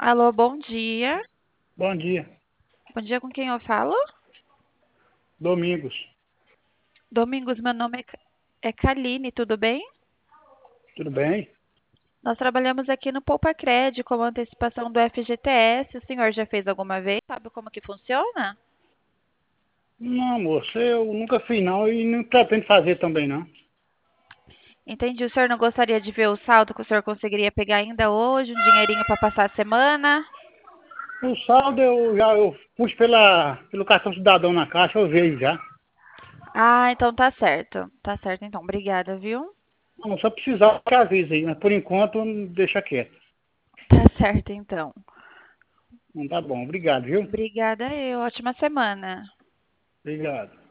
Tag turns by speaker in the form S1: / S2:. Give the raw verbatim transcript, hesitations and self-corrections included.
S1: Alô, bom dia.
S2: Bom dia,
S1: Bom dia, com quem eu falo?
S2: Domingos.
S1: Domingos, meu nome é, Ca- é Kaline, tudo bem?
S2: Tudo bem?
S1: Nós trabalhamos aqui no Poupa Cred como antecipação do F G T S. O senhor já fez alguma vez? Sabe como que funciona?
S2: Não, moço, eu nunca fiz não e não pretendo fazer também não.
S1: Entendi. O senhor não gostaria de ver o saldo que o senhor conseguiria pegar ainda hoje, um dinheirinho para passar a semana?
S2: O saldo eu já eu pus pela, pelo cartão cidadão na caixa, eu vejo já.
S1: Ah, então tá certo. Tá certo, então. Obrigada, viu?
S2: Não, só precisar que avise aí, mas por enquanto deixa quieto.
S1: Tá certo, então.
S2: Não tá bom, obrigado, viu?
S1: Obrigada eu. Ótima semana.
S2: Obrigado.